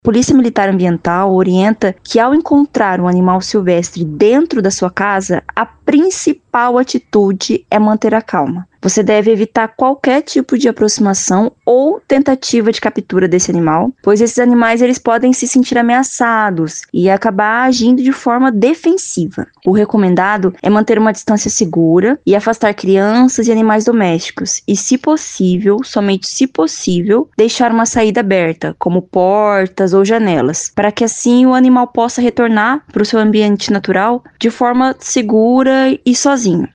Polícia Militar Ambiental orienta que ao encontrar um animal silvestre dentro da sua casa, a principal atitude é manter a calma. Você deve evitar qualquer tipo de aproximação ou tentativa de captura desse animal, pois esses animais eles podem se sentir ameaçados e acabar agindo de forma defensiva. O recomendado é manter uma distância segura e afastar crianças e animais domésticos e, se possível, somente se possível, deixar uma saída aberta, como portas ou janelas, para que assim o animal possa retornar para o seu ambiente natural de forma segura e sozinho.